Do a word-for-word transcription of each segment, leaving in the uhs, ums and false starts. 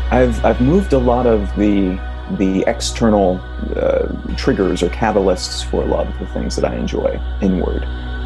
I've I've moved a lot of the the external uh, triggers or catalysts for a lot of the things that I enjoy inward.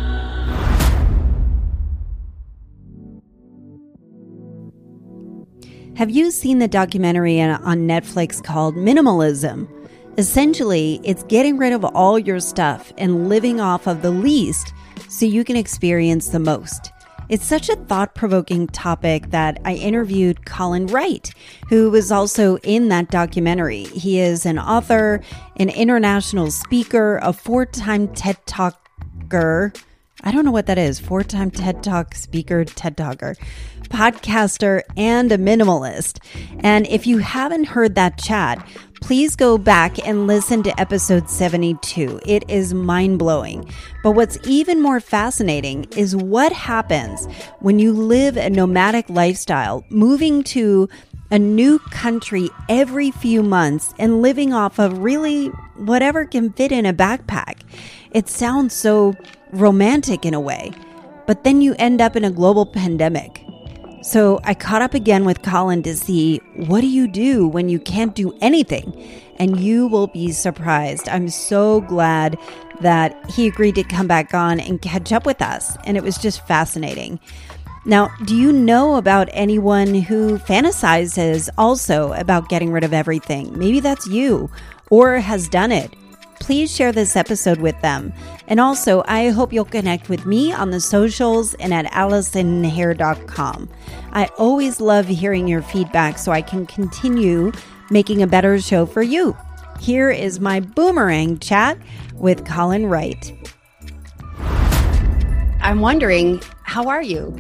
Have you seen the documentary on Netflix called Minimalism? Essentially, it's getting rid of all your stuff and living off of the least so you can experience the most. It's such a thought-provoking topic that I interviewed Colin Wright, who was also in that documentary. He is an author, an international speaker, a four-time TED Talker. I don't know what that is. Four-time TED Talk speaker, TED Talker, podcaster, and a minimalist. And if you haven't heard that chat, please go back and listen to episode seventy-two. It is mind-blowing. But what's even more fascinating is what happens when you live a nomadic lifestyle, moving to a new country every few months and living off of really whatever can fit in a backpack. It sounds so romantic in a way, but then you end up in a global pandemic. So I caught up again with Colin to see, what do you do when you can't do anything? And you will be surprised. I'm so glad that he agreed to come back on and catch up with us. And it was just fascinating. Now, do you know about anyone who fantasizes also about getting rid of everything? Maybe that's you or has done it. Please share this episode with them. And also, I hope you'll connect with me on the socials and at allison hair dot com. I always love hearing your feedback so I can continue making a better show for you. Here is my boomerang chat with Colin Wright. I'm wondering, how are you?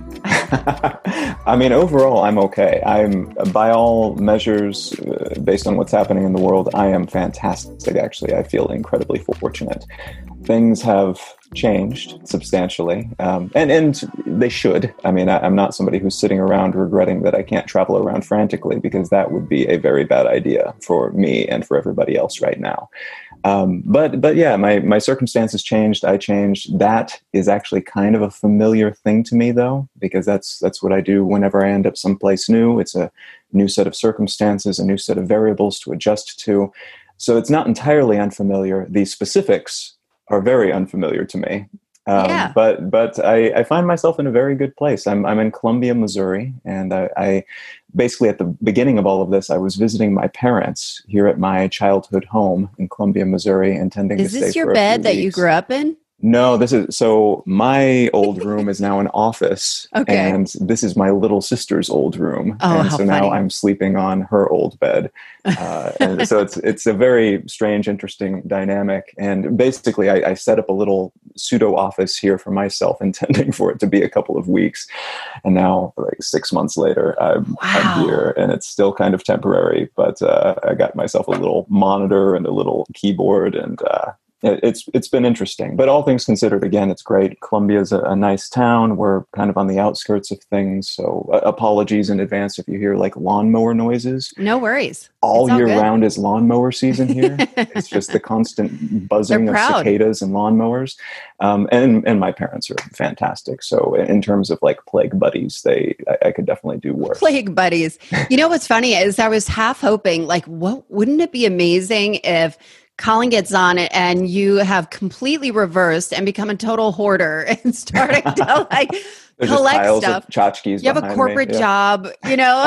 I mean, overall, I'm okay. I'm, by all measures, uh, based on what's happening in the world, I am fantastic, actually. I feel incredibly fortunate. Things have changed substantially, um, and, and they should. I mean, I, I'm not somebody who's sitting around regretting that I can't travel around frantically, because that would be a very bad idea for me and for everybody else right now. Um, but, but yeah, my, my circumstances changed. I changed. That is actually kind of a familiar thing to me, though, because that's, that's what I do whenever I end up someplace new. It's a new set of circumstances, a new set of variables to adjust to. So it's not entirely unfamiliar. The specifics are very unfamiliar to me. Um, yeah. But but I, I find myself in a very good place. I'm I'm in Columbia, Missouri, and I, I basically at the beginning of all of this, I was visiting my parents here at my childhood home in Columbia, Missouri, intending Is to stay this your for a bed few that you weeks. grew up in? No, this is, so my old room is now an office, Okay. and this is my little sister's old room. Oh, and how so now funny. I'm sleeping on her old bed. Uh, and so it's it's a very strange, interesting dynamic. And basically, I, I set up a little pseudo office here for myself, intending for it to be a couple of weeks. And now, like six months later, I'm, Wow. I'm here, and it's still kind of temporary. But uh, I got myself a little monitor and a little keyboard, and uh, It's it's been interesting, but all things considered, again, it's great. Columbia's a, a nice town. We're kind of on the outskirts of things, so uh, apologies in advance if you hear like lawnmower noises. No worries. All It's all year good. round is lawnmower season here. It's just the constant buzzing They're of proud. cicadas and lawnmowers. Um, and and my parents are fantastic. So in terms of like plague buddies, they I, I could definitely do worse. Plague buddies. You know what's funny is I was half hoping, like, what wouldn't it be amazing if Colin gets on it and you have completely reversed and become a total hoarder and starting to like There's just collect piles stuff. of tchotchkes You have a behind me. corporate Yeah. job, you know.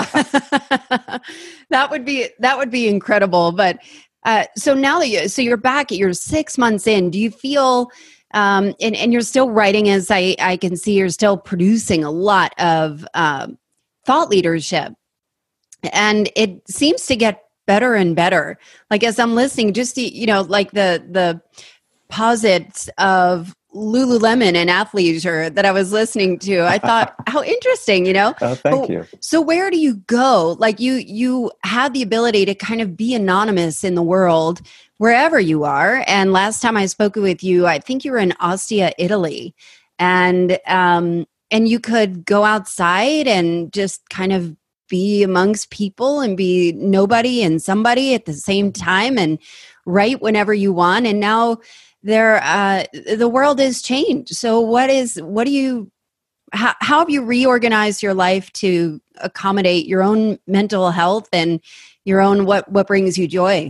that would be that would be incredible. But uh, so now that you so you're back, you're six months in. Do you feel um, and and you're still writing, as I I can see, you're still producing a lot of um, thought leadership, and it seems to get better and better. Like as I'm listening, just the, you know, like the the posits of Lululemon and athleisure that I was listening to, I thought, how interesting, you know? Oh, thank But- you. So where do you go? Like you you have the ability to kind of be anonymous in the world wherever you are. And last time I spoke with you, I think you were in Ostia, Italy, and um and you could go outside and just kind of be amongst people and be nobody and somebody at the same time and write whenever you want. And now there, uh, the world has changed. So what is, what do you, how, how have you reorganized your life to accommodate your own mental health and your own what what brings you joy?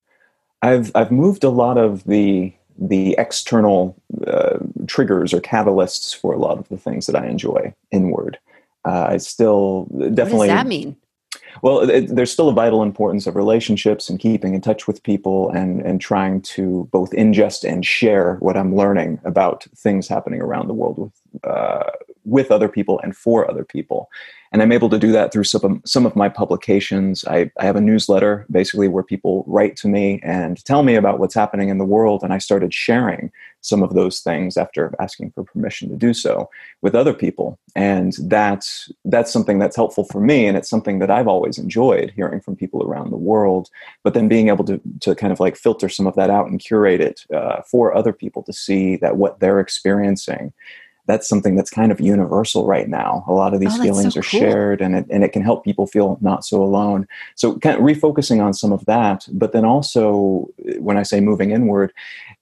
I've I've moved a lot of the the external uh, triggers or catalysts for a lot of the things that I enjoy inward. Uh, I still definitely. What does that mean? Well, it, there's still a vital importance of relationships and keeping in touch with people and, and trying to both ingest and share what I'm learning about things happening around the world with uh, with other people and for other people. And I'm able to do that through some, some of my publications. I, I have a newsletter basically where people write to me and tell me about what's happening in the world. And I started sharing some of those things after asking for permission to do so with other people. And that's, that's something that's helpful for me. And it's something that I've always enjoyed, hearing from people around the world, but then being able to, to kind of like filter some of that out and curate it uh, for other people to see that what they're experiencing, that's something that's kind of universal right now. A lot of these oh, feelings so are cool. shared, and it, and it can help people feel not so alone. So kind of refocusing on some of that, but then also when I say moving inward,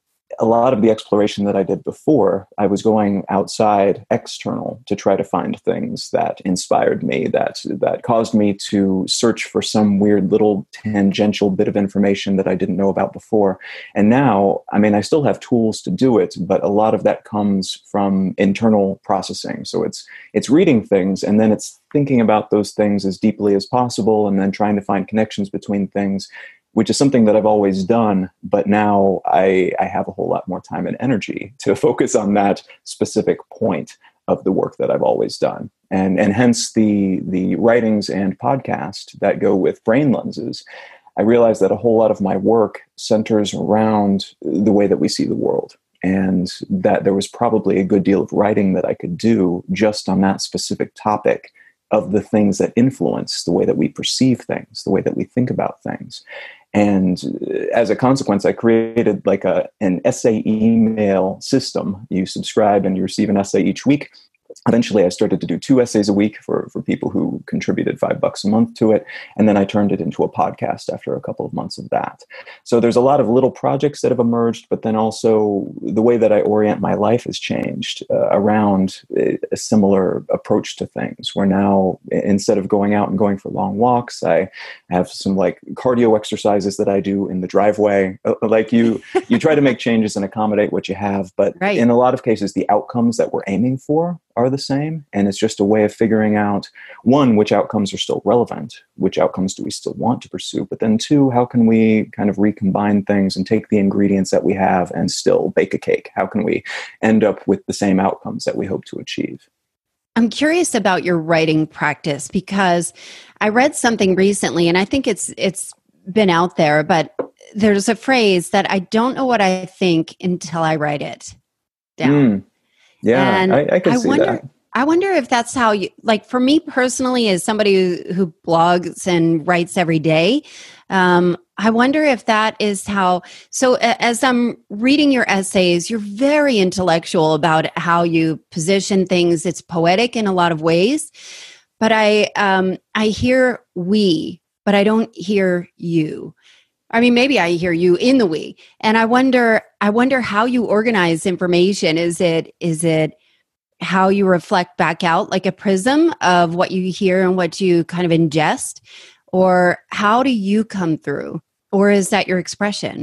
a lot of the exploration that I did before, I was going outside, external, to try to find things that inspired me, that that caused me to search for some weird little tangential bit of information that I didn't know about before. And now, I mean, I still have tools to do it, but a lot of that comes from internal processing. So it's it's reading things, and then it's thinking about those things as deeply as possible, and then trying to find connections between things, which is something that I've always done, but now I, I have a whole lot more time and energy to focus on that specific point of the work that I've always done. And, and hence the, the writings and podcast that go with Brain Lenses. I realized that a whole lot of my work centers around the way that we see the world, and that there was probably a good deal of writing that I could do just on that specific topic of the things that influence the way that we perceive things, the way that we think about things. And as a consequence, I created like a an essay email system. You subscribe and you receive an essay each week. Eventually, I started to do two essays a week for, for people who contributed five bucks a month to it. And then I turned it into a podcast after a couple of months of that. So there's a lot of little projects that have emerged, but then also the way that I orient my life has changed uh, around a similar approach to things, where now instead of going out and going for long walks, I have some like cardio exercises that I do in the driveway. Like you, you try to make changes and accommodate what you have, but right. in a lot of cases, the outcomes that we're aiming for are the same. And it's just a way of figuring out, one, which outcomes are still relevant, which outcomes do we still want to pursue, but then two, how can we kind of recombine things and take the ingredients that we have and still bake a cake? How can we end up with the same outcomes that we hope to achieve? I'm curious about your writing practice, because I read something recently, and I think it's it's been out there, but there's a phrase that I don't know what I think until I write it down. Mm. Yeah, and I, I can I see wonder, that. I wonder if that's how you, like for me personally, as somebody who, who blogs and writes every day, um, I wonder if that is how, so as I'm reading your essays, you're very intellectual about how you position things. It's poetic in a lot of ways, but I, um, I hear we, but I don't hear you. I mean, maybe I hear you in the we, and I wonder, I wonder how you organize information. Is it, is it how you reflect back out like a prism of what you hear and what you kind of ingest, or how do you come through, or is that your expression?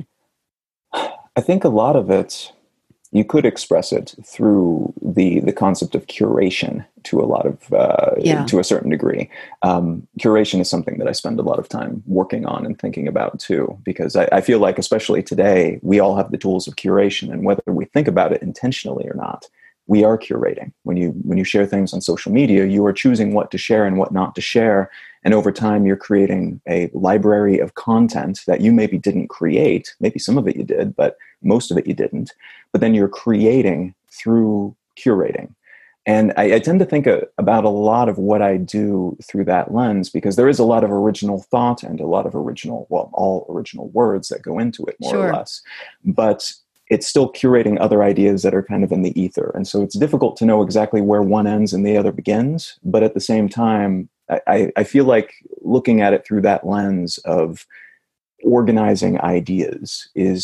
I think a lot of it, you could express it through the the concept of curation to a lot of uh, yeah. to a certain degree. Um, curation is something that I spend a lot of time working on and thinking about too, because I, I feel like, especially today, we all have the tools of curation, and whether we think about it intentionally or not, we are curating. When you when you share things on social media, you are choosing what to share and what not to share. And over time, you're creating a library of content that you maybe didn't create. Maybe some of it you did, but most of it you didn't. But then you're creating through curating. And I, I tend to think a, about a lot of what I do through that lens, because there is a lot of original thought and a lot of original, well, all original words that go into it, more Sure. or less. But it's still curating other ideas that are kind of in the ether. And so it's difficult to know exactly where one ends and the other begins. But at the same time, I, I feel like looking at it through that lens of organizing ideas is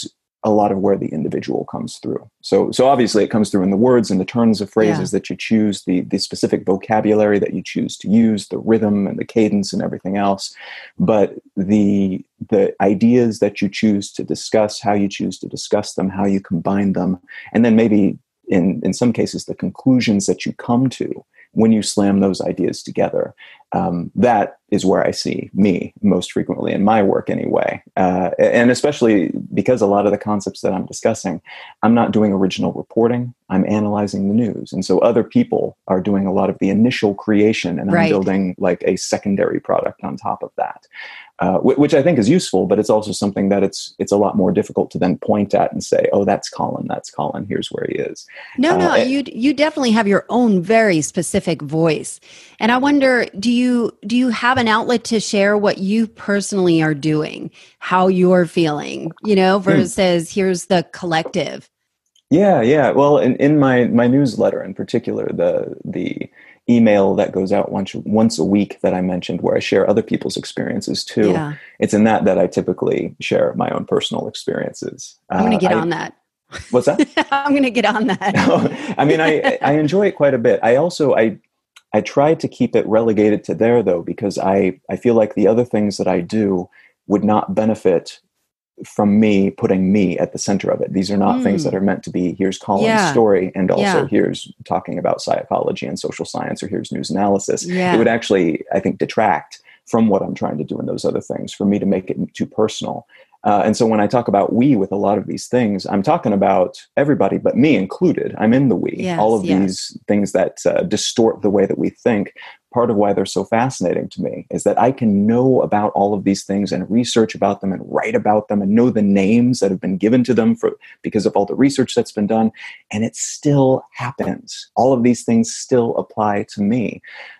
a lot of where the individual comes through. So, so obviously it comes through in the words and the turns of phrases yeah. that you choose, the, the specific vocabulary that you choose to use, the rhythm and the cadence and everything else. But the, the ideas that you choose to discuss, how you choose to discuss them, how you combine them, and then maybe in, in some cases, the conclusions that you come to when you slam those ideas together. Um, that is where I see me most frequently in my work anyway. Uh, and especially because a lot of the concepts that I'm discussing, I'm not doing original reporting, I'm analyzing the news. And so other people are doing a lot of the initial creation, and I'm right. building like a secondary product on top of that. Uh, which I think is useful, but it's also something that it's it's a lot more difficult to then point at and say, oh, that's Colin, that's Colin, here's where he is. No, no, uh, you you definitely have your own very specific voice. And I wonder, do you do you have an outlet to share what you personally are doing, how you're feeling, you know, versus mm. here's the collective? Yeah, yeah. Well, in, in my, my newsletter in particular, the the email that goes out once once a week that I mentioned, where I share other people's experiences too. Yeah. It's in that that I typically share my own personal experiences. I'm going to get uh, on that. What's that? I'm going to get on that. I mean, I I enjoy it quite a bit. I also I I try to keep it relegated to there though, because I I feel like the other things that I do would not benefit from me putting me at the center of it. These are not mm. things that are meant to be, here's Colin's yeah. story, and also yeah. here's talking about psychology and social science, or here's news analysis. Yeah. It would actually, I think, detract from what I'm trying to do in those other things for me to make it too personal. Uh, and so when I talk about we with a lot of these things, I'm talking about everybody, but me included. I'm in the we. Yes, all of yes. these things that uh, distort the way that we think. Part of why they're so fascinating to me is that I can know about all of these things and research about them and write about them and know the names that have been given to them for because of all the research that's been done. And it still happens. All of these things still apply to me.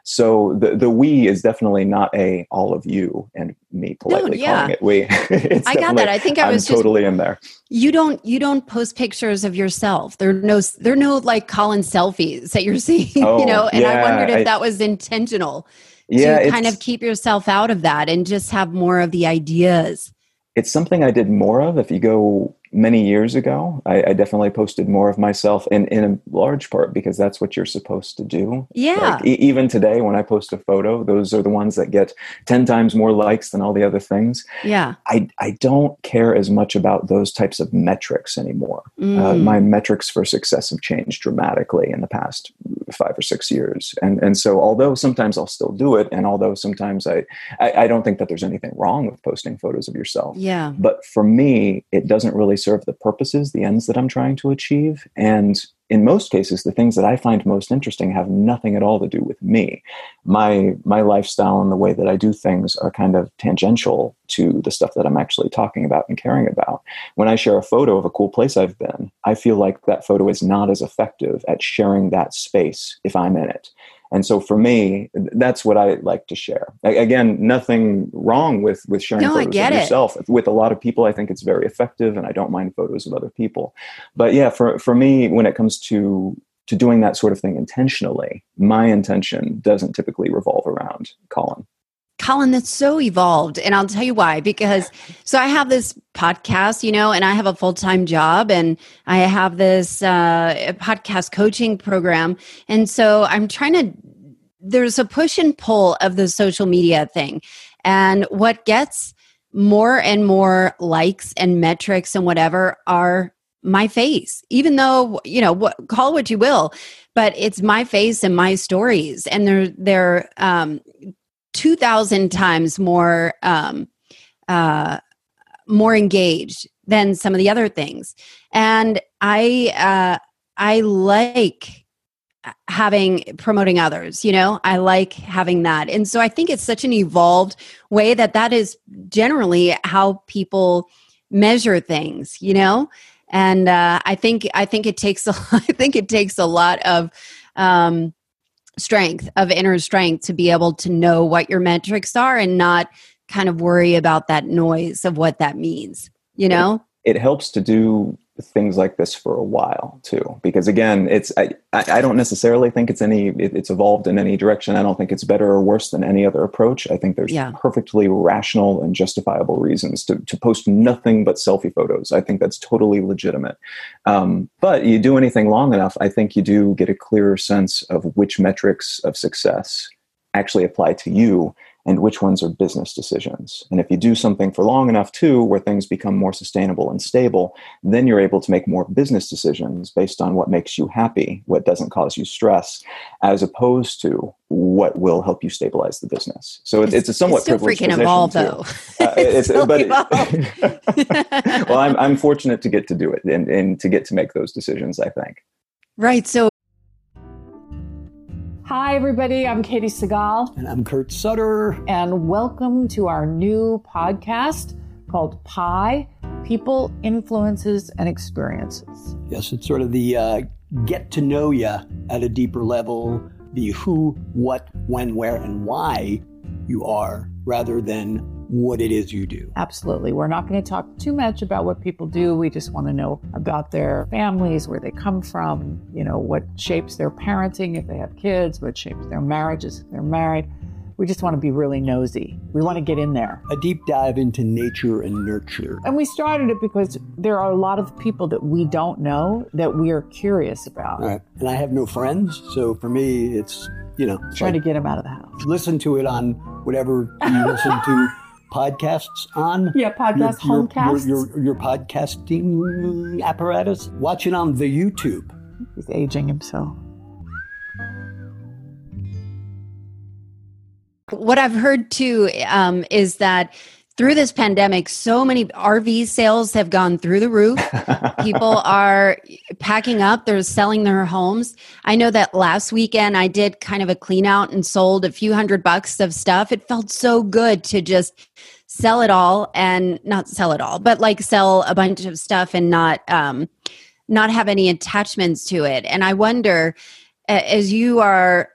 So the, the we is definitely not a all of you and me politely no, yeah. calling it we. It's I got that. I think I was I'm totally just, in there. You don't you don't post pictures of yourself. There are no there are no like Colin selfies that you're seeing, oh, you know. And yeah, I wondered if I, that was intentional yeah, to kind of keep yourself out of that and just have more of the ideas. It's something I did more of. If you go many years ago, I, I definitely posted more of myself, in, in a large part because that's what you're supposed to do. Yeah. Like, e- even today, when I post a photo, those are the ones that get ten times more likes than all the other things. Yeah. I, I don't care as much about those types of metrics anymore. Mm. Uh, my metrics for success have changed dramatically in the past five or six years. And, and so although sometimes I'll still do it, and although sometimes I, I, I don't think that there's anything wrong with posting photos of yourself. Yeah. But for me, it doesn't really serve the purposes, the ends that I'm trying to achieve. And in most cases, the things that I find most interesting have nothing at all to do with me. My my lifestyle and the way that I do things are kind of tangential to the stuff that I'm actually talking about and caring about. When I share a photo of a cool place I've been, I feel like that photo is not as effective at sharing that space if I'm in it. And so for me, that's what I like to share. Again, nothing wrong with, with sharing no, photos of yourself. It. With a lot of people, I think it's very effective, and I don't mind photos of other people. But yeah, for, for me, when it comes to, to doing that sort of thing intentionally, my intention doesn't typically revolve around Colin. Colin, that's so evolved. And I'll tell you why, because so I have this podcast, you know, and I have a full-time job, and I have this uh, podcast coaching program. And so I'm trying to, there's a push and pull of the social media thing. And what gets more and more likes and metrics and whatever are my face, even though, you know, what, call what you will, but it's my face and my stories. And they're, they're, um, two thousand times more um, uh, more engaged than some of the other things. And I uh, I like having promoting others, you know, I like having that. And so I think it's such an evolved way that that is generally how people measure things, you know. And uh, I think I think it takes a, I think it takes a lot of um, strength of inner strength to be able to know what your metrics are and not kind of worry about that noise of what that means, you know? It, it helps to do things like this for a while too, because again, it's I, I don't necessarily think it's any it, it's evolved in any direction. I don't think it's better or worse than any other approach. I think there's Yeah. perfectly rational and justifiable reasons to, to post nothing but selfie photos. I think that's totally legitimate. Um, but you do anything long enough, I think you do get a clearer sense of which metrics of success actually apply to you and which ones are business decisions. And if you do something for long enough too, where things become more sustainable and stable, then you're able to make more business decisions based on what makes you happy, what doesn't cause you stress, as opposed to what will help you stabilize the business. So it's, it's a somewhat it's still privileged freaking position evolved, too. though. Uh, it's, still but evolved. well, I'm I'm fortunate to get to do it and, and to get to make those decisions, I think. Right. So hi, everybody. I'm Katie Segal. And I'm Kurt Sutter. And welcome to our new podcast called Pi, People, Influences, and Experiences. Yes, it's sort of the uh, get to know you at a deeper level, the who, what, when, where, and why you are, rather than what it is you do. Absolutely. We're not going to talk too much about what people do. We just want to know about their families, where they come from, you know, what shapes their parenting if they have kids, what shapes their marriages if they're married. We just want to be really nosy. We want to get in there. A deep dive into nature and nurture. And we started it because there are a lot of people that we don't know that we are curious about. All right. And I have no friends, so for me, it's, you know, trying like, to get them out of the house. Listen to it on whatever you listen to podcasts on. Yeah, podcast, your, homecasts. Your, your, your podcasting apparatus. Watch it on the YouTube. He's aging himself. what I've heard too um, is that through this pandemic, so many R V sales have gone through the roof. People are packing up. They're selling their homes. I know that last weekend I did kind of a clean out and sold a few hundred bucks of stuff. It felt so good to just sell it all and not sell it all, but like sell a bunch of stuff and not, um, not have any attachments to it. And I wonder, as you are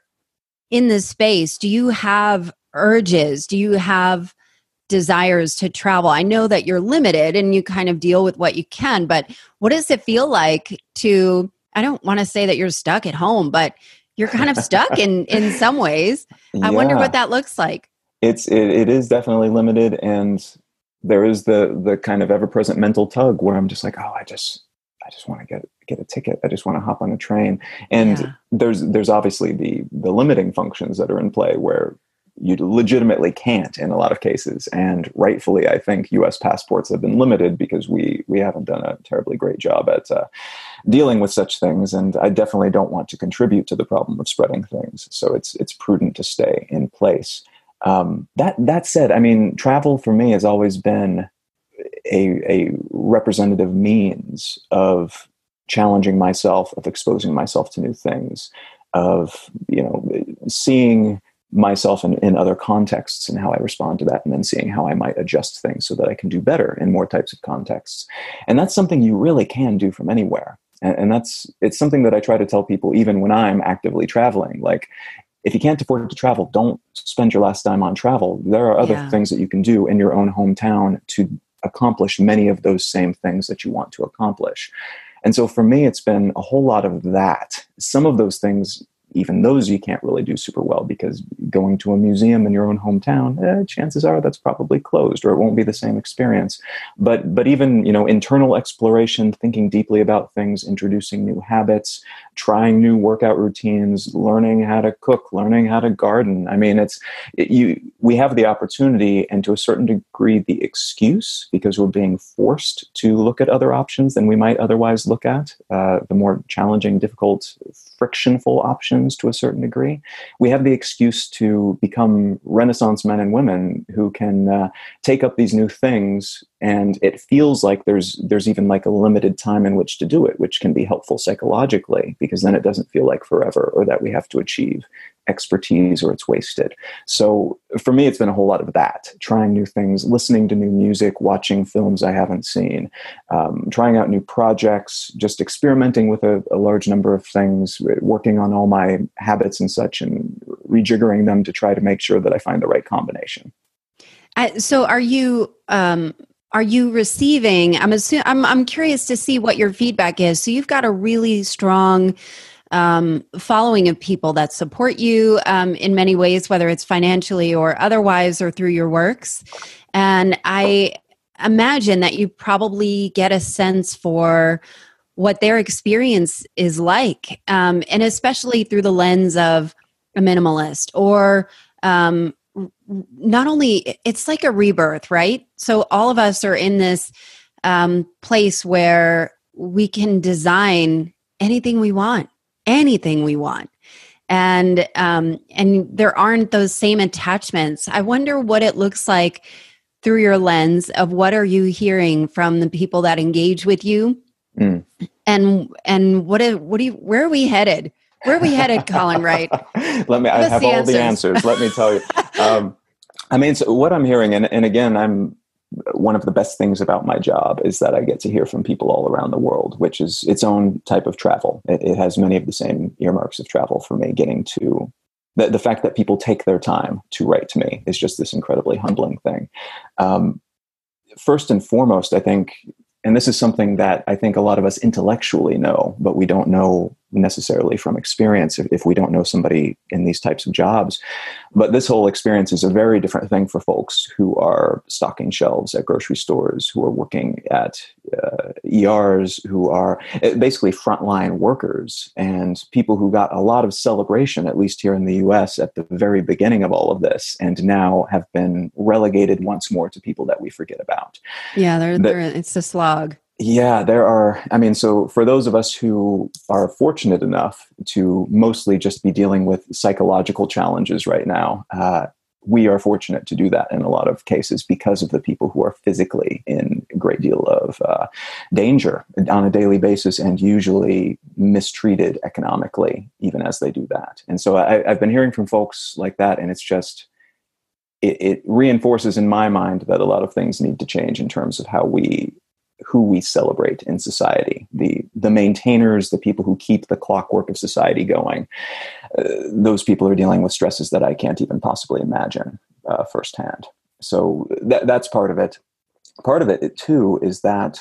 in this space, do you have urges? Do you have desires to travel? I know that you're limited and you kind of deal with what you can, but what does it feel like to, I don't want to say that you're stuck at home, but you're kind of stuck in, in some ways. I Yeah. wonder what that looks like. It's, it, it is definitely limited. And there is the, the kind of ever-present mental tug where I'm just like, oh, I just, I just want to get, get a ticket. I just want to hop on a train. And Yeah. there's, there's obviously the, the limiting functions that are in play where you legitimately can't in a lot of cases. And rightfully, I think U S passports have been limited because we we haven't done a terribly great job at uh, dealing with such things. And I definitely don't want to contribute to the problem of spreading things. So it's it's prudent to stay in place. Um, that that said, I mean, travel for me has always been a, a representative means of challenging myself, of exposing myself to new things, of, you know, seeing myself in, in other contexts and how I respond to that, and then seeing how I might adjust things so that I can do better in more types of contexts. And that's something you really can do from anywhere. And, and that's, it's something that I try to tell people even when I'm actively traveling. Like, if you can't afford to travel, don't spend your last dime on travel. There are other Yeah. things that you can do in your own hometown to accomplish many of those same things that you want to accomplish. And so for me, it's been a whole lot of that. Some of those things, even those you can't really do super well, because going to a museum in your own hometown, eh, chances are that's probably closed, or it won't be the same experience. But but even, you know, internal exploration, thinking deeply about things, introducing new habits, trying new workout routines, learning how to cook, learning how to garden. I mean, it's it, you. We have the opportunity, and to a certain degree, the excuse, because we're being forced to look at other options than we might otherwise look at, uh, the more challenging, difficult, frictionful options. To a certain degree, we have the excuse to become Renaissance men and women who can uh, take up these new things, and it feels like there's there's even like a limited time in which to do it, which can be helpful psychologically, because then it doesn't feel like forever, or that we have to achieve expertise or it's wasted. So for me, it's been a whole lot of that, trying new things, listening to new music, watching films I haven't seen, um, trying out new projects, just experimenting with a, a large number of things, working on all my habits and such, and rejiggering them to try to make sure that I find the right combination. I, so are you, um, are you receiving? I'm assu- I'm I'm curious to see what your feedback is. So you've got a really strong um, following of people that support you um, in many ways, whether it's financially or otherwise, or through your works. And I imagine that you probably get a sense for what their experience is like, um, and especially through the lens of a minimalist, or um, not only, it's like a rebirth, right? So all of us are in this um, place where we can design anything we want, anything we want. And um, and there aren't those same attachments. I wonder what it looks like through your lens of what are you hearing from the people that engage with you, mm. and and what are, what do you, where are we headed? Where are we headed, Colin Wright? Let me. I have all answers. the answers. Let me tell you. Um, I mean, so what I'm hearing, and, and again, I'm one of the best things about my job is that I get to hear from people all around the world, which is its own type of travel. It, it has many of the same earmarks of travel for me. Getting to the, the fact that people take their time to write to me is just this incredibly humbling thing. Um, first and foremost, I think, and this is something that I think a lot of us intellectually know, but we don't know necessarily from experience if, if we don't know somebody in these types of jobs. But this whole experience is a very different thing for folks who are stocking shelves at grocery stores, who are working at uh, E Rs, who are basically frontline workers, and people who got a lot of celebration, at least here in the U S, at the very beginning of all of this, and now have been relegated once more to people that we forget about. Yeah, they're, they're, it's a slog. Yeah, there are. I mean, so for those of us who are fortunate enough to mostly just be dealing with psychological challenges right now, uh, we are fortunate to do that in a lot of cases because of the people who are physically in a great deal of uh, danger on a daily basis and usually mistreated economically, even as they do that. And so I, I've been hearing from folks like that, and it's just, it, it reinforces in my mind that a lot of things need to change in terms of how we who we celebrate in society, the the maintainers, the people who keep the clockwork of society going. Uh, those people are dealing with stresses that I can't even possibly imagine uh, firsthand. So that, that's part of it. Part of it, too, is that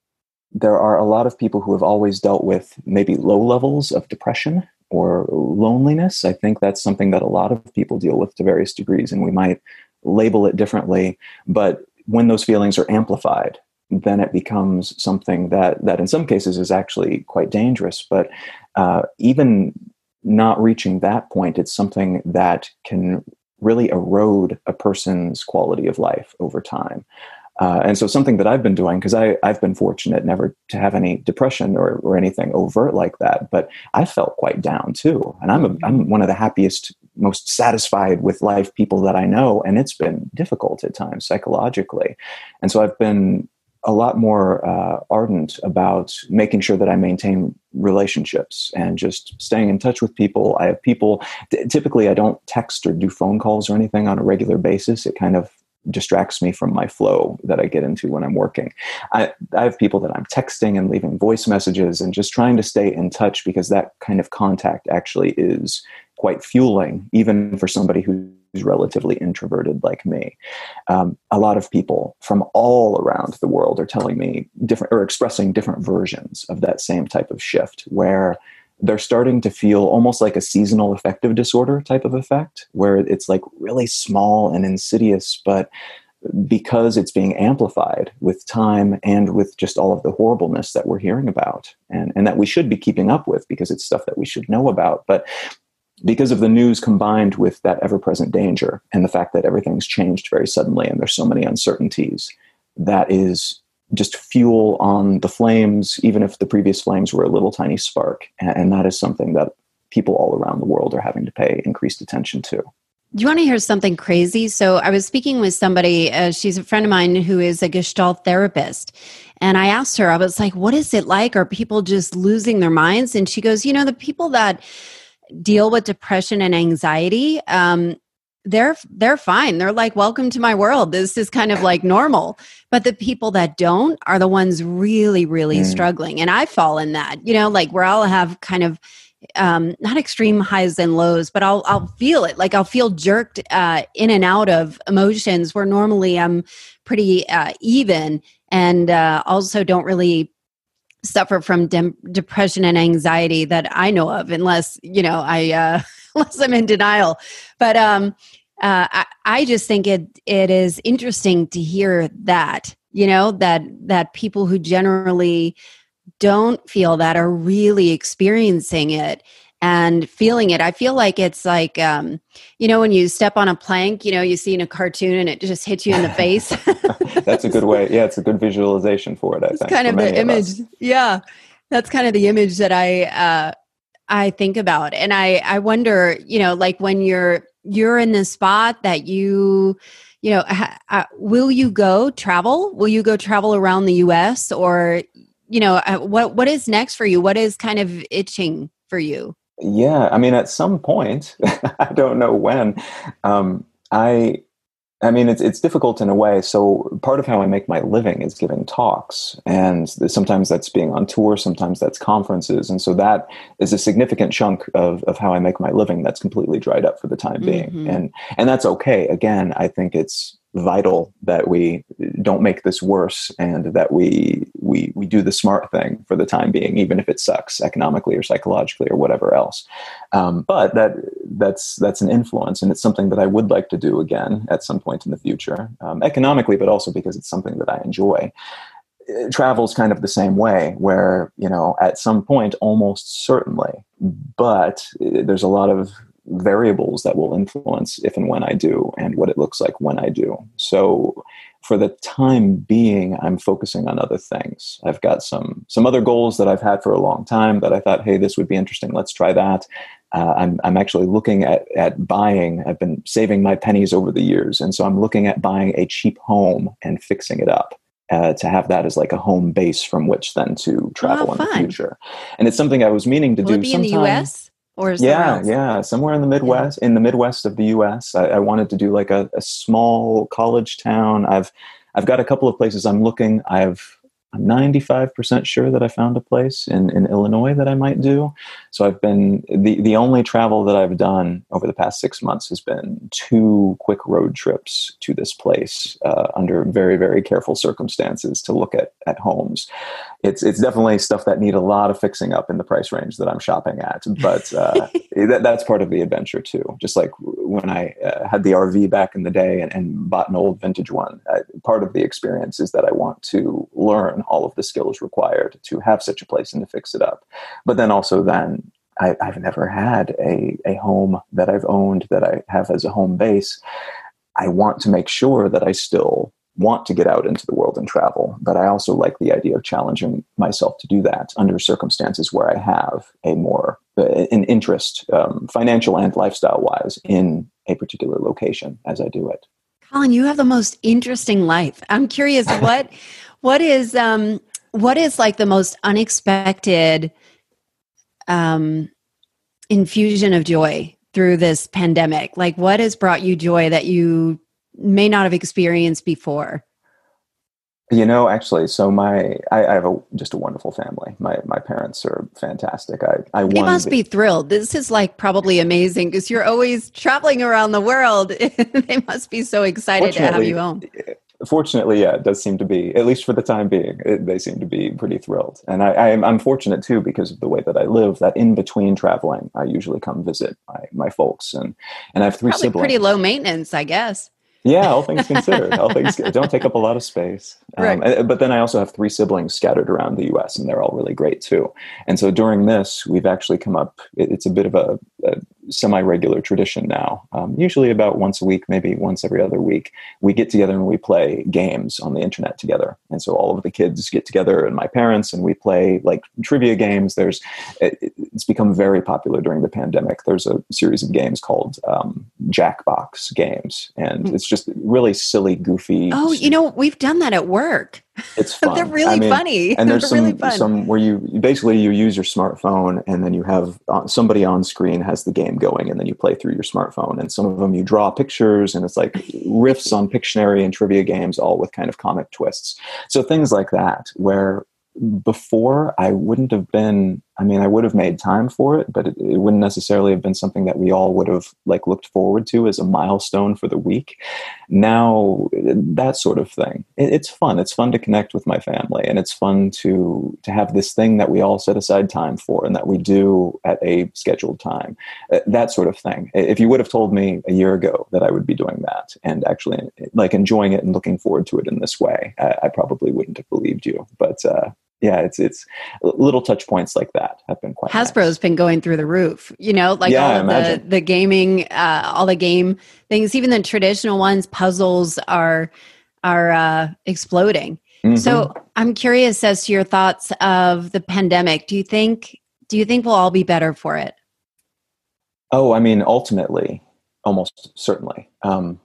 there are a lot of people who have always dealt with maybe low levels of depression or loneliness. I think that's something that a lot of people deal with to various degrees, and we might label it differently. But when those feelings are amplified, then it becomes something that, that in some cases is actually quite dangerous. But uh, even not reaching that point, it's something that can really erode a person's quality of life over time. Uh, and so something that I've been doing, because I've been fortunate never to have any depression or, or anything overt like that, but I felt quite down too. And I'm, a, I'm one of the happiest, most satisfied with life people that I know. And it's been difficult at times psychologically. And so I've been a lot more uh, ardent about making sure that I maintain relationships and just staying in touch with people. I have people, t- typically I don't text or do phone calls or anything on a regular basis. It kind of distracts me from my flow that I get into when I'm working. I, I have people that I'm texting and leaving voice messages and just trying to stay in touch, because that kind of contact actually is quite fueling, even for somebody who's relatively introverted like me. Um, a lot of people from all around the world are telling me different, or expressing different versions of that same type of shift, where they're starting to feel almost like a seasonal affective disorder type of effect, where it's like really small and insidious, but because it's being amplified with time and with just all of the horribleness that we're hearing about, and, and that we should be keeping up with because it's stuff that we should know about. But because of the news combined with that ever-present danger and the fact that everything's changed very suddenly and there's so many uncertainties, that is just fuel on the flames, even if the previous flames were a little tiny spark. And that is something that people all around the world are having to pay increased attention to. Do you want to hear something crazy? So I was speaking with somebody, uh, she's a friend of mine who is a Gestalt therapist. And I asked her, I was like, what is it like? Are people just losing their minds? And she goes, you know, the people that deal with depression and anxiety, um, they're they're fine. They're like, welcome to my world. This is kind of like normal. But the people that don't are the ones really, really mm. struggling. And I fall in that, you know, like where I'll have kind of um, not extreme highs and lows, but I'll I'll feel it. Like I'll feel jerked uh, in and out of emotions where normally I'm pretty uh, even, and uh, also don't really suffer from de- depression and anxiety that I know of, unless you know I uh, unless I'm in denial. But um, uh, I, I just think it it is interesting to hear that you know that that people who generally don't feel that are really experiencing it and feeling it. I feel like it's like, um, you know, when you step on a plank, you know, you see in a cartoon and it just hits you in the face. That's a good way. Yeah, it's a good visualization for it, I It's think. kind for of many the image. us. Yeah. That's kind of the image that I, uh, I think about. And I, I wonder, you know, like when you're, you're in the spot that you, you know, ha, uh, will you go travel? Will you go travel around the U S or, you know, uh, what, what is next for you? What is kind of itching for you? Yeah, I mean, at some point, I don't know when. Um, I, I mean, it's it's difficult in a way. So part of how I make my living is giving talks, and sometimes that's being on tour, sometimes that's conferences, and so that is a significant chunk of of how I make my living. That's completely dried up for the time being, Mm-hmm. and and that's okay. Again, I think it's vital that we don't make this worse, and that we we we do the smart thing for the time being, even if it sucks economically or psychologically or whatever else. Um, but that that's that's an influence, and it's something that I would like to do again at some point in the future, um, economically, but also because it's something that I enjoy. Travel's kind of the same way, where you know at some point, almost certainly, but there's a lot of variables that will influence if and when I do, and what it looks like when I do. So for the time being, I'm focusing on other things. I've got some some other goals that I've had for a long time that I thought, hey, this would be interesting. Let's try that. Uh, I'm I'm actually looking at at buying. I've been saving my pennies over the years, and so I'm looking at buying a cheap home and fixing it up. Uh, to have that as like a home base from which then to travel Oh, in the fun. future. And it's something I was meaning to Will do it be sometime. in the U S or somewhere Yeah, else? yeah, somewhere in the Midwest, in the Midwest of the U S. I, I wanted to do like a, a small college town. I've I've got a couple of places I'm looking. I've I'm ninety-five percent sure that I found a place in, in Illinois that I might do. So I've been, the, the only travel that I've done over the past six months has been two quick road trips to this place uh, under very, very careful circumstances to look at, at homes. It's it's definitely stuff that need a lot of fixing up in the price range that I'm shopping at, but uh, that, that's part of the adventure too. Just like when I uh, had the R V back in the day and, and bought an old vintage one, I, part of the experience is that I want to learn all of the skills required to have such a place and to fix it up. But then also then I, I've never had a, a home that I've owned that I have as a home base. I want to make sure that I still want to get out into the world and travel, but I also like the idea of challenging myself to do that under circumstances where I have a more uh, an interest, um, financial and lifestyle wise, in a particular location as I do it. Colin, you have the most interesting life. I'm curious, what what is um what is like the most unexpected um infusion of joy through this pandemic? Like, what has brought you joy that you may not have experienced before? You know, actually, so my I, I have a just a wonderful family. My my parents are fantastic. I I They won must the, be thrilled. This is like probably amazing because you're always traveling around the world. They must be so excited to have you home. Fortunately, yeah, it does seem to be, at least for the time being, it, they seem to be pretty thrilled. And I, I am, I'm fortunate too, because of the way that I live, that in between traveling, I usually come visit my, my folks. And, and I have three Probably siblings. pretty low maintenance, I guess. Yeah, all things considered, all things don't take up a lot of space. Um, Right. and, but then I also have three siblings scattered around the U S, and they're all really great too. And so during this, we've actually come up, it, it's a bit of a, a semi-regular tradition now, um, usually about once a week, maybe once every other week. We get together and we play games on the internet together. And so all of the kids get together and my parents, and we play like trivia games. There's, it, it's become very popular during the pandemic. There's a series of games called um, Jackbox games, and it's just really silly, goofy. Oh, you know, we've done that at work. It's fun. They're really I mean, funny. And there's They're some, really fun. some where you basically you use your smartphone, and then you have uh, somebody on screen has the game going, and then you play through your smartphone. And some of them you draw pictures, and it's like riffs on Pictionary and trivia games, all with kind of comic twists. So things like that, where before I wouldn't have been I mean, I would have made time for it, but it, it wouldn't necessarily have been something that we all would have like looked forward to as a milestone for the week. Now, that sort of thing, it, it's fun. It's fun to connect with my family, and it's fun to to have this thing that we all set aside time for and that we do at a scheduled time. Uh, that sort of thing. If you would have told me a year ago that I would be doing that and actually like enjoying it and looking forward to it in this way, I, I probably wouldn't have believed you. But uh, yeah, it's it's little touch points like that have been quite Hasbro's nice. been going through the roof, you know, like Yeah, all I of the, imagine. the gaming, uh, all the game things, even the traditional ones, puzzles are, are uh, exploding. Mhm. So I'm curious as to your thoughts of the pandemic. Do you think, do you think we'll all be better for it? Oh, I mean, ultimately, almost certainly. Um,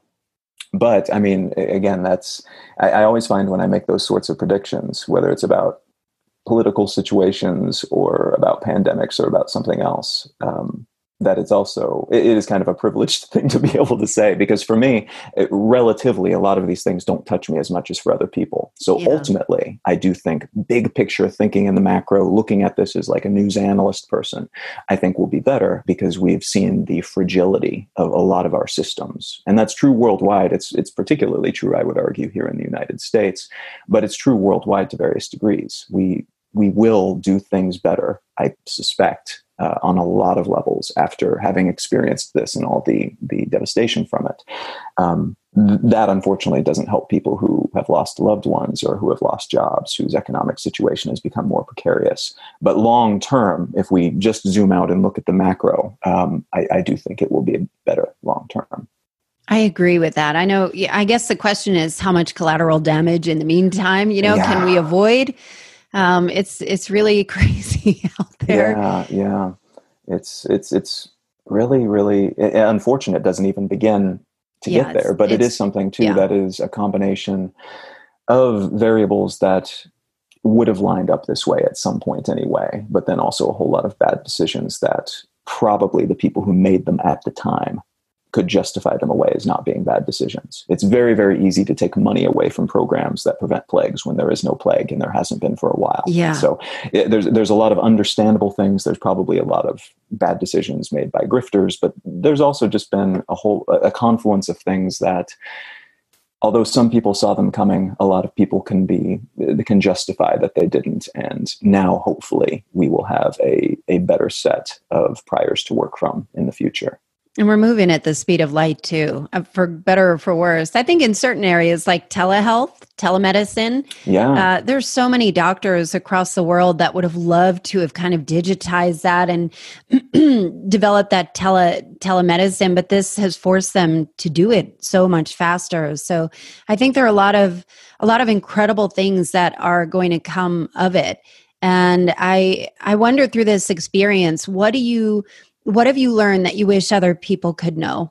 but I mean, a- again, that's, I, I always find when I make those sorts of predictions, whether it's about political situations or about pandemics or about something else, um, that it's also, it, it is kind of a privileged thing to be able to say, because for me, it, relatively, a lot of these things don't touch me as much as for other people. So Yeah. ultimately, I do think big picture thinking in the macro, looking at this as like a news analyst person, I think will be better because we've seen the fragility of a lot of our systems. And that's true worldwide. It's, it's particularly true, I would argue, here in the United States, but it's true worldwide to various degrees. We, we will do things better, I suspect, uh, on a lot of levels after having experienced this and all the the devastation from it. Um, th- that unfortunately doesn't help people who have lost loved ones or who have lost jobs, whose economic situation has become more precarious. But long term, if we just zoom out and look at the macro, um, I, I do think it will be better long term. I agree with that. I know, yeah, I guess the question is how much collateral damage in the meantime, you know, Yeah. can we avoid? Um, it's, it's really crazy out there. Yeah, yeah. It's it's it's really, really it, unfortunate. It doesn't even begin to Yeah, get there, it's- but it it's- is something too yeah. that is a combination of variables that would have lined up this way at some point anyway, but then also a whole lot of bad decisions that probably the people who made them at the time could justify them away as not being bad decisions. It's very, very easy to take money away from programs that prevent plagues when there is no plague and there hasn't been for a while. Yeah. So it, there's there's a lot of understandable things. There's probably a lot of bad decisions made by grifters, but there's also just been a whole a confluence of things that, although some people saw them coming, a lot of people can be can justify that they didn't. And now, hopefully, we will have a a better set of priors to work from in the future. And we're moving at the speed of light too, uh, for better or for worse. I think in certain areas like telehealth, telemedicine, Yeah. uh, there's so many doctors across the world that would have loved to have kind of digitized that and developed that tele telemedicine, but this has forced them to do it so much faster. So I think there are a lot of a lot of incredible things that are going to come of it. And I I wonder through this experience, what do you What have you learned that you wish other people could know?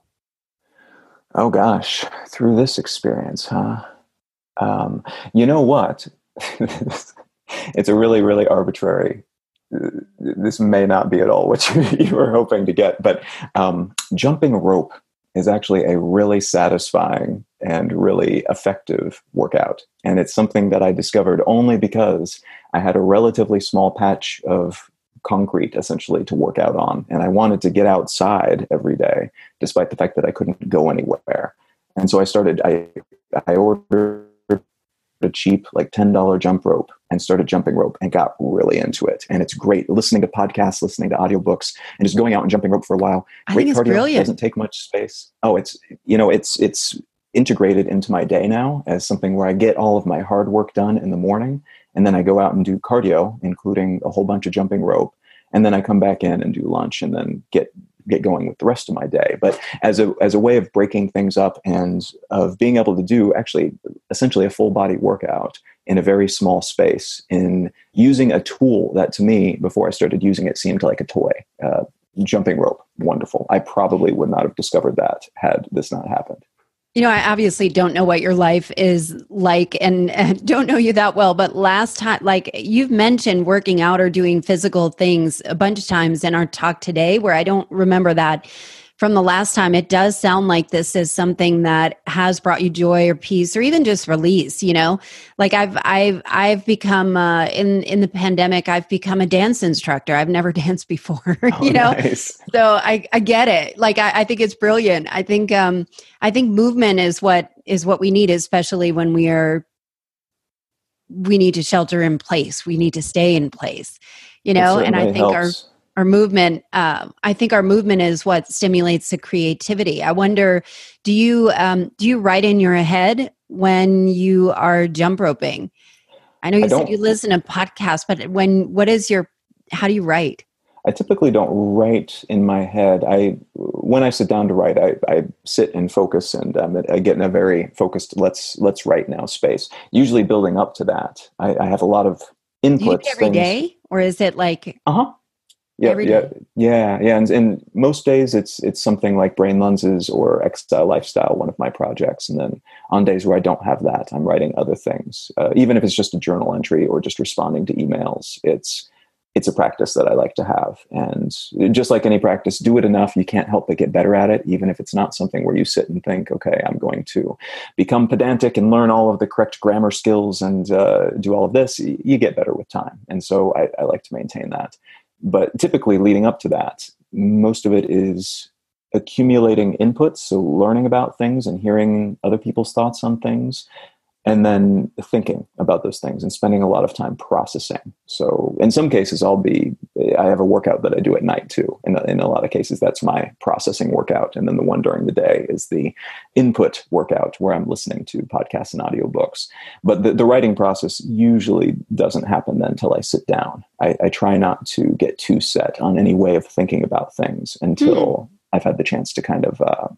Oh gosh, through this experience, huh? Um, you know what? It's a really, really arbitrary. This may not be at all what you, you were hoping to get, but um, jumping rope is actually a really satisfying and really effective workout. And it's something that I discovered only because I had a relatively small patch of concrete essentially to work out on. And I wanted to get outside every day, despite the fact that I couldn't go anywhere. And so I started, I, I ordered a cheap like ten dollar jump rope and started jumping rope and got really into it. And it's great listening to podcasts, listening to audiobooks, and just going out and jumping rope for a while. I Great think it's cardio, brilliant. doesn't take much space. Oh, it's, you know, it's, it's integrated into my day now as something where I get all of my hard work done in the morning. And then I go out and do cardio, including a whole bunch of jumping rope. And then I come back in and do lunch and then get get going with the rest of my day. But as a as a way of breaking things up and of being able to do actually essentially a full body workout in a very small space, in using a tool that to me, before I started using it, seemed like a toy. Uh, jumping rope, wonderful. I probably would not have discovered that had this not happened. You know, I obviously don't know what your life is like and, and don't know you that well, but last time, like you've mentioned working out or doing physical things a bunch of times in our talk today, where I don't remember that from the last time, it does sound like this is something that has brought you joy or peace or even just release, you know, like I've, I've, I've become, uh, in, in the pandemic, I've become a dance instructor. I've never danced before, Oh, you know, nice. so I, I get it. Like, I, I think it's brilliant. I think, um, I think movement is what, is what we need, especially when we are, we need to shelter in place. We need to stay in place, you know, and I think helps. our, Our movement, uh, I think our movement is what stimulates the creativity. I wonder, do you um, do you write in your head when you are jump roping? I know you I said don't- you listen to podcasts, but when what is your how do you write? I typically don't write in my head. I when I sit down to write, I, I sit and focus, and um, I get in a very focused let's let's write now space. Usually, building up to that, I, I have a lot of inputs. Do you do it every things, day, or is it like Uh huh. Yeah, every yeah, day? yeah, yeah. And, and most days it's it's something like Brain Lenses or Exile Lifestyle, one of my projects. And then on days where I don't have that, I'm writing other things. Uh, even if it's just a journal entry or just responding to emails, it's it's a practice that I like to have. And just like any practice, do it enough, you can't help but get better at it, even if it's not something where you sit and think, okay, I'm going to become pedantic and learn all of the correct grammar skills and uh, do all of this. You get better with time. And so I, I like to maintain that. But typically leading up to that, most of it is accumulating inputs. So learning about things and hearing other people's thoughts on things, and then thinking about those things and spending a lot of time processing. So in some cases, I'll be, I have a workout that I do at night too. In a, in a lot of cases, that's my processing workout. And then the one during the day is the input workout where I'm listening to podcasts and audiobooks. But the, the writing process usually doesn't happen then until I sit down. I, I try not to get too set on any way of thinking about things until mm. I've had the chance to kind of, uh,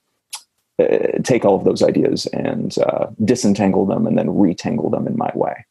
Uh, take all of those ideas and uh, disentangle them and then retangle them in my way.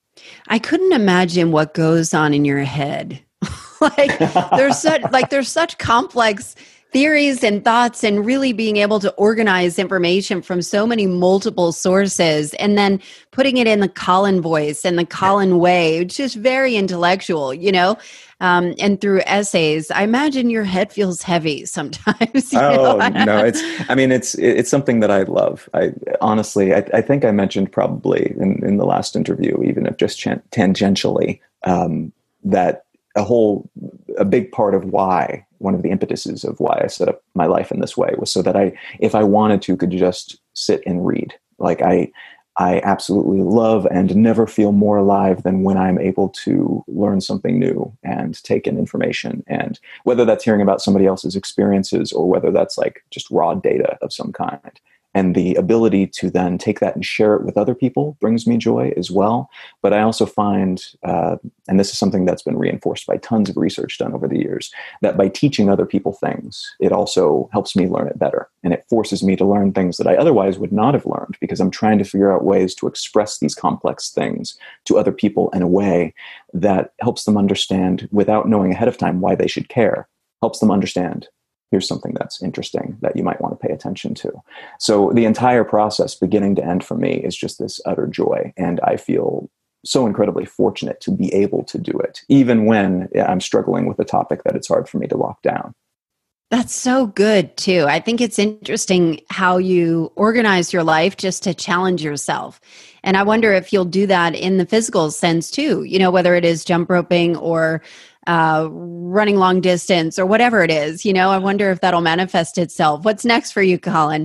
I couldn't imagine what goes on in your head. like there's such like there's such complex theories and thoughts, and really being able to organize information from so many multiple sources and then putting it in the Colin voice and the Colin way. It's just very intellectual, you know, um, and through essays. I imagine your head feels heavy sometimes. You oh, know? no, it's, I mean, it's, it's something that I love. I honestly, I, I think I mentioned probably in, in the last interview, even if just ch- tangentially, um, that a whole, a big part of why, one of the impetuses of why I set up my life in this way was so that I, if I wanted to, could just sit and read. Like I, I absolutely love and never feel more alive than when I'm able to learn something new and take in information. And whether that's hearing about somebody else's experiences or whether that's like just raw data of some kind. And the ability to then take that and share it with other people brings me joy as well. But I also find, uh, and this is something that's been reinforced by tons of research done over the years, that by teaching other people things, it also helps me learn it better. And it forces me to learn things that I otherwise would not have learned, because I'm trying to figure out ways to express these complex things to other people in a way that helps them understand, without knowing ahead of time why they should care, helps them understand, here's something that's interesting that you might want to pay attention to. So the entire process, beginning to end for me, is just this utter joy. And I feel so incredibly fortunate to be able to do it, even when I'm struggling with a topic that it's hard for me to lock down. That's so good too. I think it's interesting how you organize your life just to challenge yourself. And I wonder if you'll do that in the physical sense too, you know, whether it is jump roping or uh, running long distance or whatever it is, you know, I wonder if that'll manifest itself. What's next for you, Colin?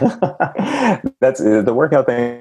That's uh, the workout thing.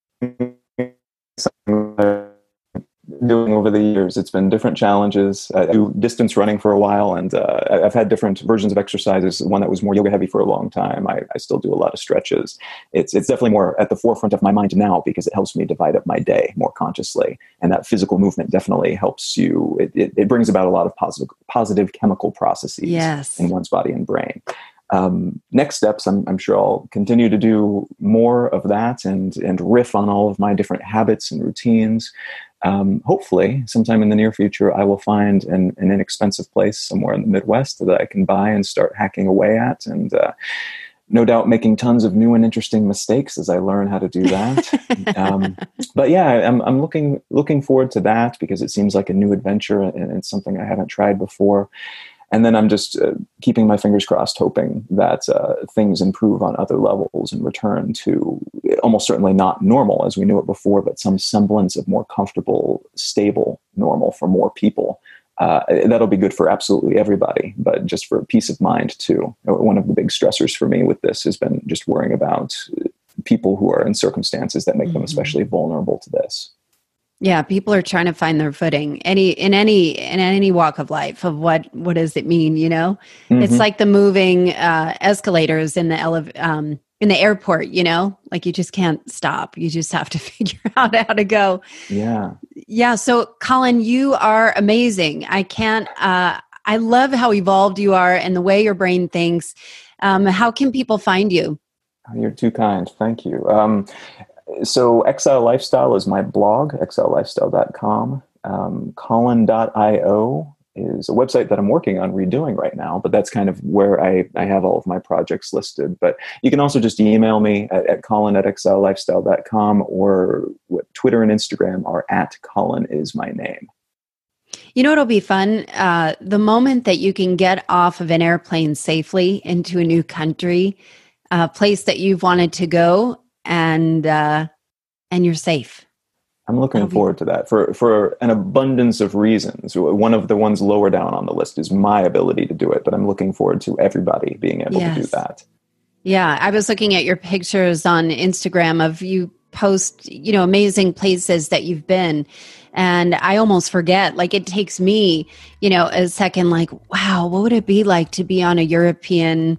Doing over the years, it's been different challenges. I do distance running for a while, and uh, I've had different versions of exercises. One that was more yoga heavy for a long time. I, I still do a lot of stretches. It's it's definitely more at the forefront of my mind now, because it helps me divide up my day more consciously. And that physical movement definitely helps you. It, it, it brings about a lot of positive positive chemical processes yes. in one's body and brain. Um, next steps, I'm, I'm sure I'll continue to do more of that and and riff on all of my different habits and routines. Um, hopefully, sometime in the near future, I will find an, an inexpensive place somewhere in the Midwest that I can buy and start hacking away at, and uh, no doubt making tons of new and interesting mistakes as I learn how to do that. um, but yeah, I'm, I'm looking looking forward to that, because it seems like a new adventure and it's something I haven't tried before. And then I'm just uh, keeping my fingers crossed, hoping that uh, things improve on other levels and return to almost certainly not normal as we knew it before, but some semblance of more comfortable, stable normal for more people. Uh, that'll be good for absolutely everybody, but just for peace of mind too. One of the big stressors for me with this has been just worrying about people who are in circumstances that make mm-hmm. them especially vulnerable to this. Yeah, people are trying to find their footing. Any in any in any walk of life of what what does it mean? You know, mm-hmm. it's like the moving uh, escalators in the elev- um, in the airport. You know, like you just can't stop. You just have to figure out how to go. Yeah, yeah. So, Colin, you are amazing. I can't. Uh, I love how evolved you are and the way your brain thinks. Um, how can people find you? You're too kind. Thank you. Um, So Exile Lifestyle is my blog, exile lifestyle dot com. Um, Colin dot io is a website that I'm working on redoing right now, but that's kind of where I, I have all of my projects listed. But you can also just email me at, at Colin at exile lifestyle dot com, or what, Twitter and Instagram are at Colin is my name. You know, it'll be fun. Uh, the moment that you can get off of an airplane safely into a new country, a place that you've wanted to go, and uh, and you're safe. I'm looking forward to that for, for an abundance of reasons. One of the ones lower down on the list is my ability to do it, but I'm looking forward to everybody being able yes. to do that. Yeah, I was looking at your pictures on Instagram of you post, you know, amazing places that you've been. And I almost forget, like it takes me, you know, a second, like, wow, what would it be like to be on a European,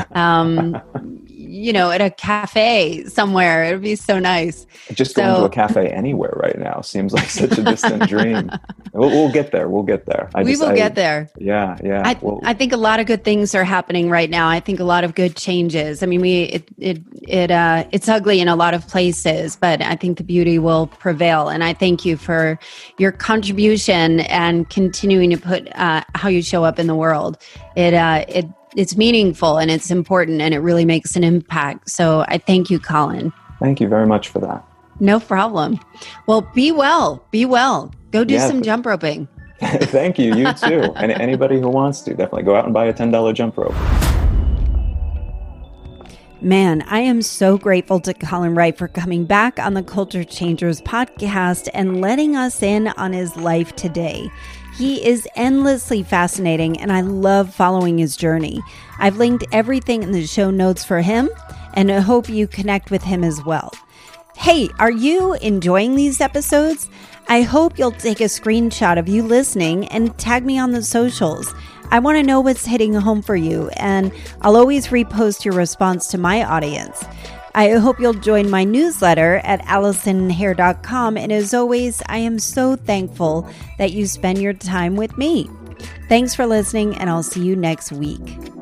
um, you know, at a cafe somewhere? It would be so nice. Just so, going to a cafe anywhere right now seems like such a distant dream. We'll, we'll get there. We'll get there. I we just, will I, get there. Yeah, yeah. I, we'll, I think a lot of good things are happening right now. I think a lot of good changes. I mean, we it it it uh, it's ugly in a lot of places, but I think the beauty will prevail. And I thank you for your contribution and continuing to put uh, how you show up in the world. It uh, it. It's meaningful and it's important and it really makes an impact. So I thank you, Colin. Thank you very much for that. No problem. Well, be well. Be well. Go do yeah, some jump roping. Thank you. You too. And anybody who wants to, definitely go out and buy a ten dollars jump rope. Man, I am so grateful to Colin Wright for coming back on the Culture Changers podcast and letting us in on his life today. He is endlessly fascinating, and I love following his journey. I've linked everything in the show notes for him, and I hope you connect with him as well. Hey, are you enjoying these episodes? I hope you'll take a screenshot of you listening and tag me on the socials. I want to know what's hitting home for you, and I'll always repost your response to my audience. I hope you'll join my newsletter at allison hair dot com. And as always, I am so thankful that you spend your time with me. Thanks for listening, and I'll see you next week.